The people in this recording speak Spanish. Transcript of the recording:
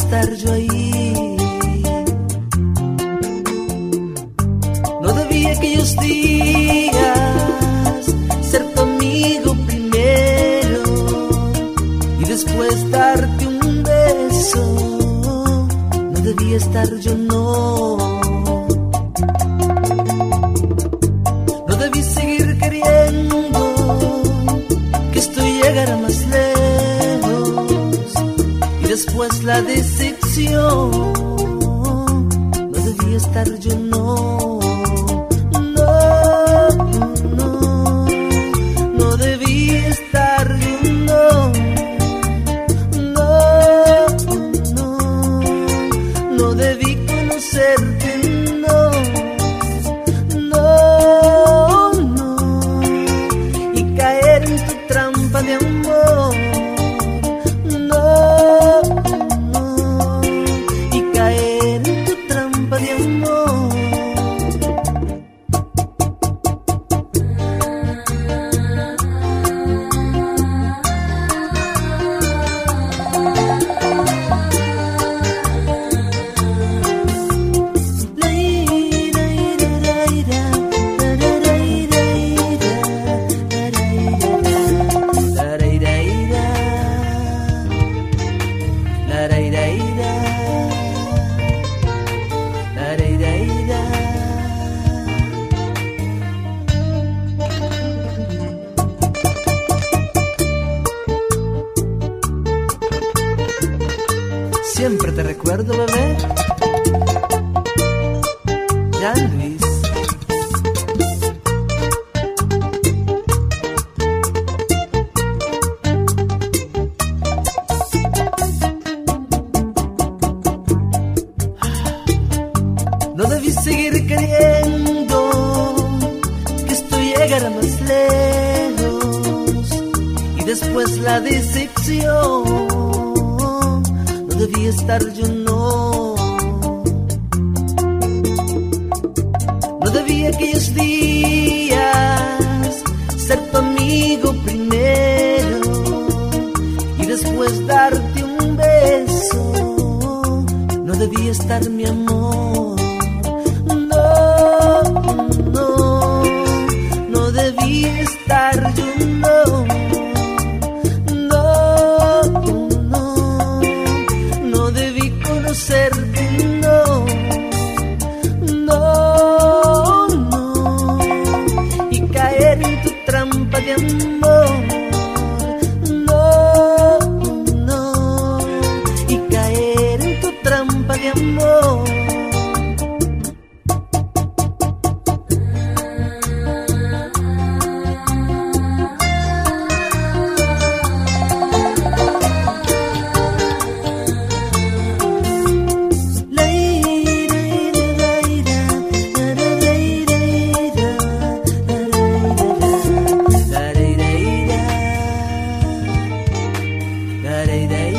estar yo ahí. No debía aquellos días ser tu amigo primero y después darte un beso. No debía estar yo, no. No debí seguir queriendo que esto llegara más lejos y después la decepción. No debía estar yo, no. Siempre te recuerdo, bebé. Jan Luis. No debí seguir queriendo que esto llegara más lejos y después la decepción. No debía estar yo, no. No debía aquellos días ser tu amigo primero y después darte un beso. No debía estar mi amor. No, no, no debía estar yo, no. Conocerte, no, no, no, y caer en tu trampa de amor, no, no, y caer en tu trampa de amor. Day